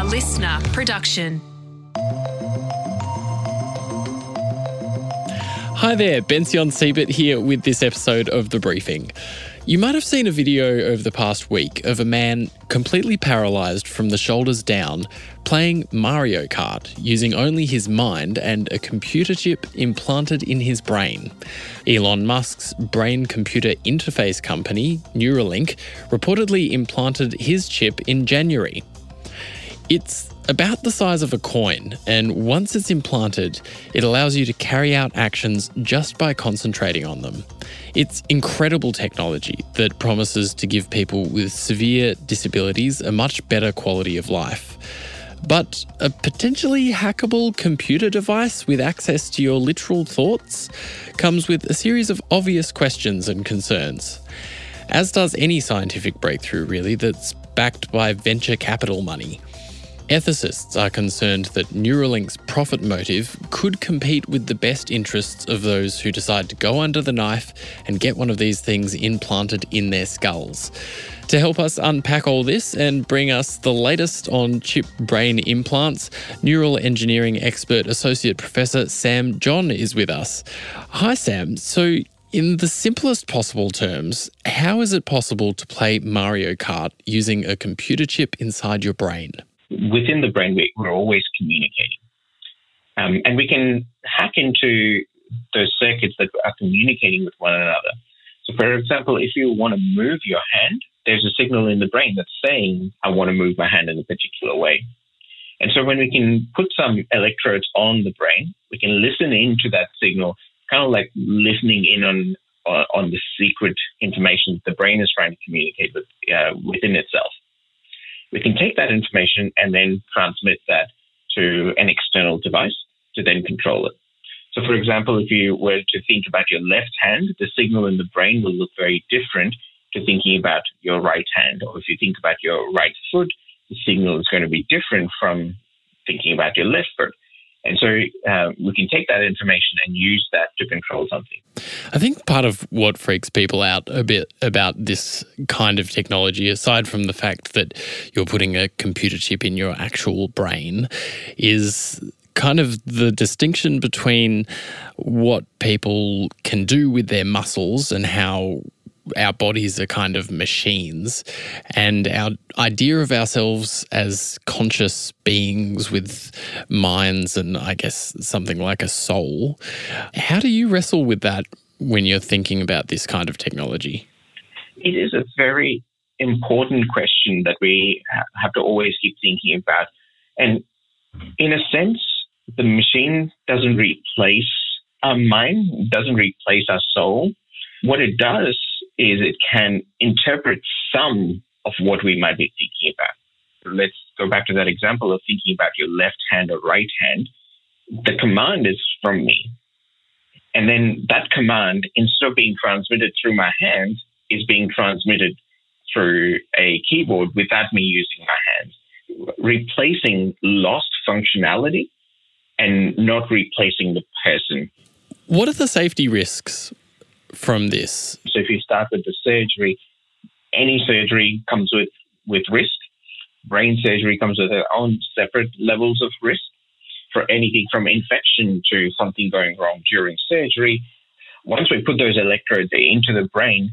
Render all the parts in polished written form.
listener production. Hi there, Bension Siebert here with this episode of The Briefing. You might have seen a video over the past week of a man completely paralysed from the shoulders down playing Mario Kart using only his mind and a computer chip implanted in his brain. Elon Musk's brain-computer interface company, Neuralink, reportedly implanted his chip in January. It's about the size of a coin, and once it's implanted, it allows you to carry out actions just by concentrating on them. It's incredible technology that promises to give people with severe disabilities a much better quality of life. But a potentially hackable computer device with access to your literal thoughts comes with a series of obvious questions and concerns. As does any scientific breakthrough, really, that's backed by venture capital money. Ethicists are concerned that Neuralink's profit motive could compete with the best interests of those who decide to go under the knife and get one of these things implanted in their skulls. To help us unpack all this and bring us the latest on chip brain implants, neural engineering expert Associate Professor Sam John is with us. Hi Sam, so in the simplest possible terms, how is it possible to play Mario Kart using a computer chip inside your brain? Within the brain, we're always communicating. And we can hack into those circuits that are communicating with one another. So, for example, if you want to move your hand, there's a signal in the brain that's saying, I want to move my hand in a particular way. And so when we can put some electrodes on the brain, we can listen into that signal, kind of like listening in on the secret information the brain is trying to communicate with, within itself. We can take that information and then transmit that to an external device to then control it. So, for example, if you were to think about your left hand, the signal in the brain will look very different to thinking about your right hand. Or if you think about your right foot, the signal is going to be different from thinking about your left foot. And so we can take that information and use that to control something. I think part of what freaks people out a bit about this kind of technology, aside from the fact that you're putting a computer chip in your actual brain, is kind of the distinction between what people can do with their muscles and how our bodies are kind of machines, and our idea of ourselves as conscious beings with minds and I guess something like a soul. How do you wrestle with that when you're thinking about this kind of technology? It is a very important question that we have to always keep thinking about. And in a sense, the machine doesn't replace our mind, doesn't replace our soul. What it does is it can interpret some of what we might be thinking about. Let's go back to that example of thinking about your left hand or right hand. The command is from me. And then that command, instead of being transmitted through my hands, is being transmitted through a keyboard without me using my hands, replacing lost functionality and not replacing the person. What are the safety risks from this? So if you start with the surgery, any surgery comes with risk. Brain surgery comes with their own separate levels of risk. For anything from infection to something going wrong during surgery, once we put those electrodes into the brain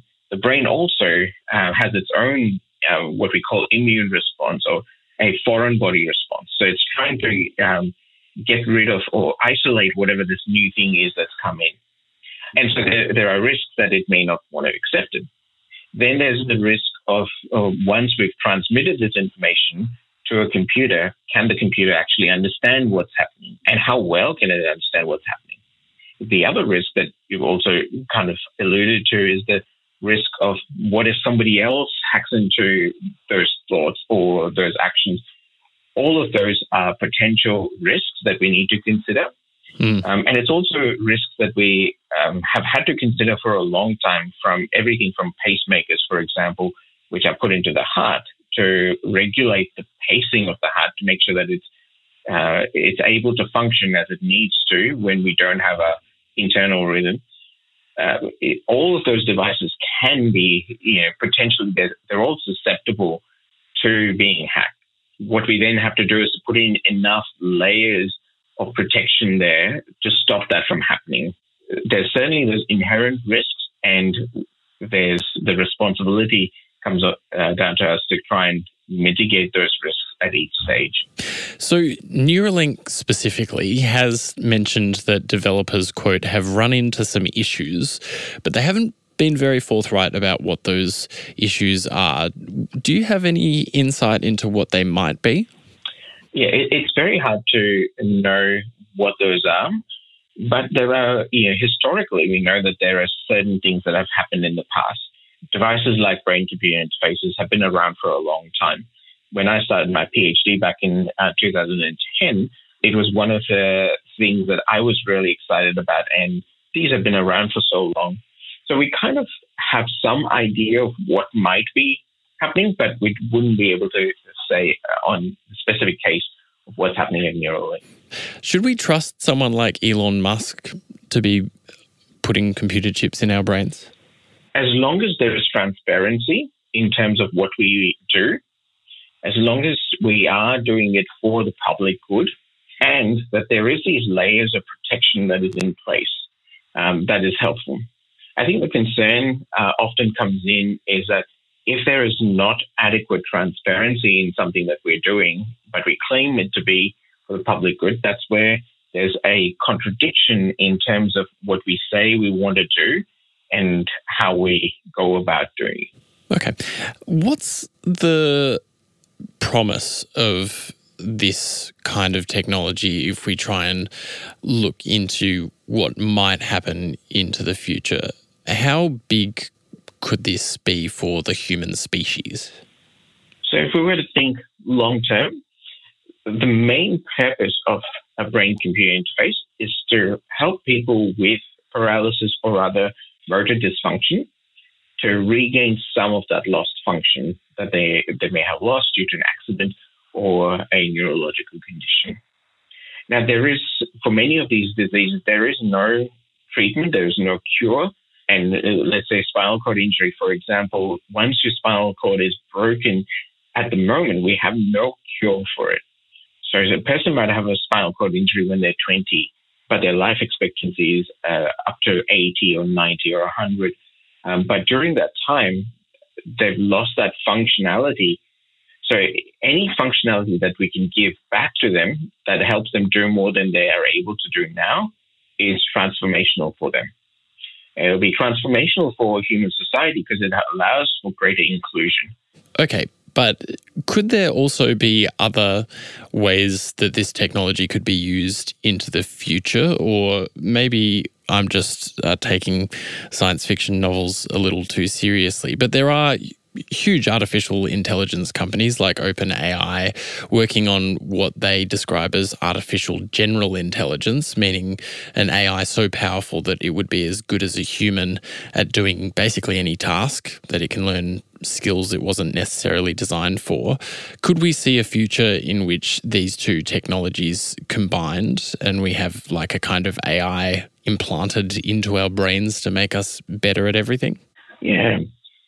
also has its own what we call immune response or a foreign body response. So it's trying to get rid of or isolate whatever this new thing is that's come in. And so there are risks that it may not want to accept it. Then there's the risk of once we've transmitted this information to a computer, can the computer actually understand what's happening? And how well can it understand what's happening? The other risk that you've also kind of alluded to is the risk of what if somebody else hacks into those thoughts or those actions? All of those are potential risks that we need to consider. And it's also risks that we have had to consider for a long time, from everything from pacemakers, for example, which are put into the heart to regulate the pacing of the heart to make sure that it's able to function as it needs to when we don't have a internal rhythm. All of those devices can be, potentially, they're all susceptible to being hacked. What we then have to do is to put in enough layers of protection there to stop that from happening. There's inherent risks, and there's the responsibility comes down to us to try and mitigate those risks at each stage. So Neuralink specifically has mentioned that developers, quote, have run into some issues, but they haven't been very forthright about what those issues are. Do you have any insight into what they might be? Yeah, it's very hard to know what those are, but there are, historically, we know that there are certain things that have happened in the past. Devices like brain-computer interfaces have been around for a long time. When I started my PhD back in 2010, it was one of the things that I was really excited about, and these have been around for so long. So we kind of have some idea of what might be happening, but we wouldn't be able to say on the specific case of what's happening in Neuralink. Should we trust someone like Elon Musk to be putting computer chips in our brains? As long as there is transparency in terms of what we do, as long as we are doing it for the public good, and that there is these layers of protection that is in place, that is helpful. I think the concern often comes in is that if there is not adequate transparency in something that we're doing, but we claim it to be for the public good, that's where there's a contradiction in terms of what we say we want to do and how we go about doing it. Okay. What's the promise of this kind of technology if we try and look into what might happen into the future? How big could this be for the human species? So if we were to think long term, the main purpose of a brain-computer interface is to help people with paralysis or other motor dysfunction to regain some of that lost function that they may have lost due to an accident or a neurological condition. Now, for many of these diseases, there is no treatment, there is no cure. And let's say spinal cord injury, for example, once your spinal cord is broken, at the moment, we have no cure for it. So a person might have a spinal cord injury when they're 20, but their life expectancy is up to 80 or 90 or 100. But during that time, they've lost that functionality. So any functionality that we can give back to them that helps them do more than they are able to do now is transformational for them. It'll be transformational for human society because it allows for greater inclusion. Okay, but could there also be other ways that this technology could be used into the future? Or maybe I'm just taking science fiction novels a little too seriously, but there are huge artificial intelligence companies like OpenAI working on what they describe as artificial general intelligence, meaning an AI so powerful that it would be as good as a human at doing basically any task, that it can learn skills it wasn't necessarily designed for. Could we see a future in which these two technologies combined and we have like a kind of AI implanted into our brains to make us better at everything? Yeah.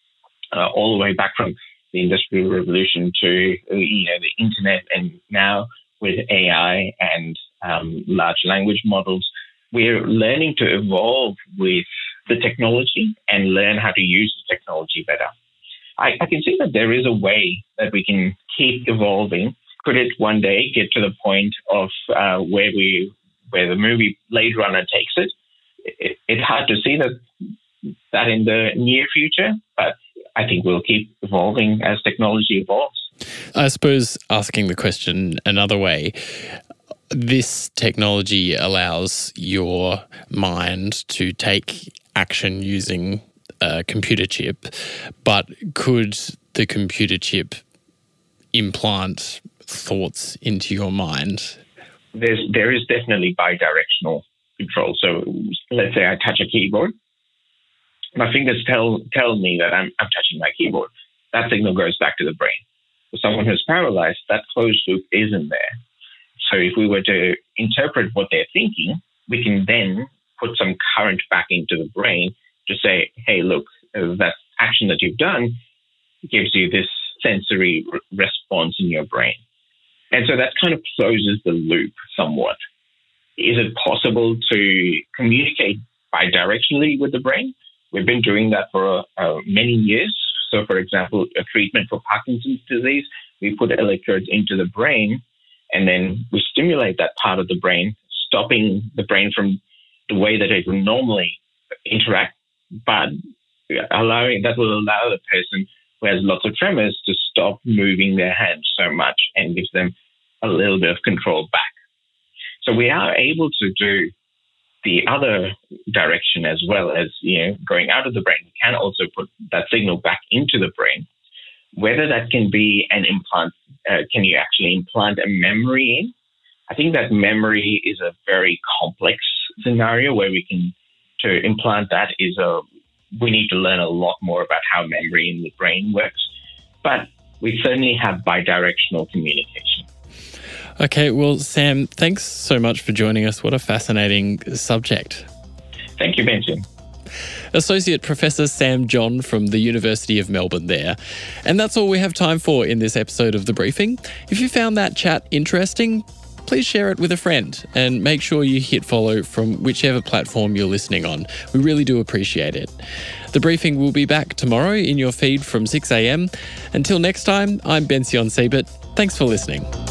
All the way back from the Industrial Revolution to the internet, and now with AI and large language models, we're learning to evolve with the technology and learn how to use the technology better. I can see that there is a way that we can keep evolving. Could it one day get to the point of where the movie Blade Runner takes it? It's hard to see that in the near future, but I think we'll keep evolving as technology evolves. I suppose asking the question another way, this technology allows your mind to take action using a computer chip, but could the computer chip implant thoughts into your mind? There is definitely bidirectional control. So let's say I touch a keyboard. My fingers tell me that I'm touching my keyboard. That signal goes back to the brain. For someone who's paralyzed, that closed loop isn't there. So if we were to interpret what they're thinking, we can then put some current back into the brain to say, hey, look, that action that you've done gives you this sensory response in your brain. And so that kind of closes the loop somewhat. Is it possible to communicate bidirectionally with the brain? We've been doing that for many years. So, for example, a treatment for Parkinson's disease, we put electrodes into the brain and then we stimulate that part of the brain, stopping the brain from the way that it would normally interact, but that will allow the person who has lots of tremors to stop moving their hands so much and gives them a little bit of control back. So we are able to do the other direction as well as, going out of the brain. We can also put that signal back into the brain. Whether that can be an implant, can you actually implant a memory in? I think that memory is a very complex scenario where to implant that we need to learn a lot more about how memory in the brain works. But we certainly have bidirectional communication. Okay, well, Sam, thanks so much for joining us. What a fascinating subject. Thank you, Benjamin. Associate Professor Sam John from the University of Melbourne there. And that's all we have time for in this episode of The Briefing. If you found that chat interesting, please share it with a friend and make sure you hit follow from whichever platform you're listening on. We really do appreciate it. The Briefing will be back tomorrow in your feed from 6 a.m. Until next time, I'm Bension Siebert. Thanks for listening.